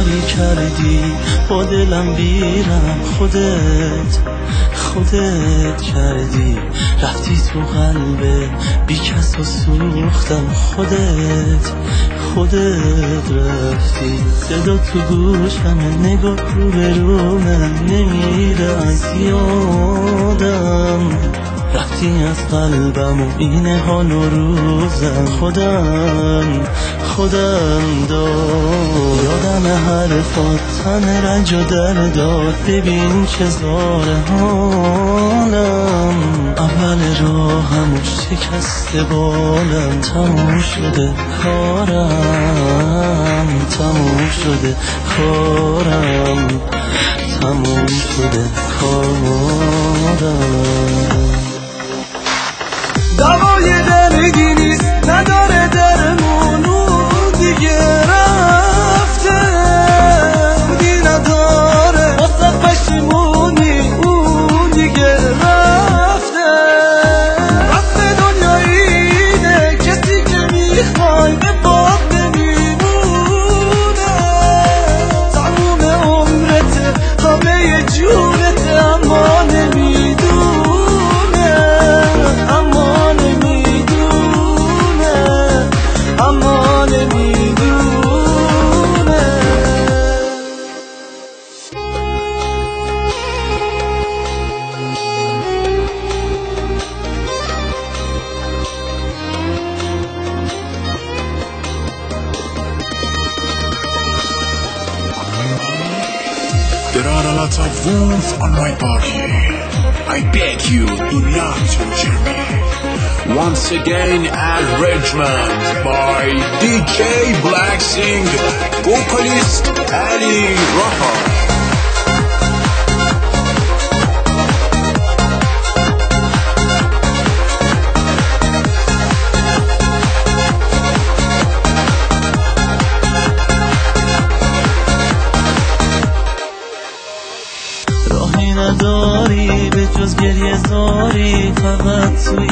کاری کردی با دلم بیرم، خودت کردی، رفتی تو قلب بی کس و سوختم، خودت رفتی. صدا تو گوشم، نگاه رو به رو من نمیره از یادم، رفتی از قلبم و این حال و روزم، خودم داد یادم حرفات، تن رنج و درداد، ببین چه زاره حالم، اول راهم و شکست بالم، تموم شده کارم، تموم شده کارم. دوای درگی نیست، نداره درمونو دیگه، رفته بودی نداره واسه پشیمونی، اون دیگه رفته دنیاییده، کسی که میخوای به باد نمیمونه، تموم عمرته، همه جونته، اما نمیدونه، اما نمیدونه. There are a lot of wounds on my body. I beg you, do not torture me. Once again, arrangement by DJ Black Sing, vocalist Ali Raha. راهی نداری به جز گریه زاری، فقط توی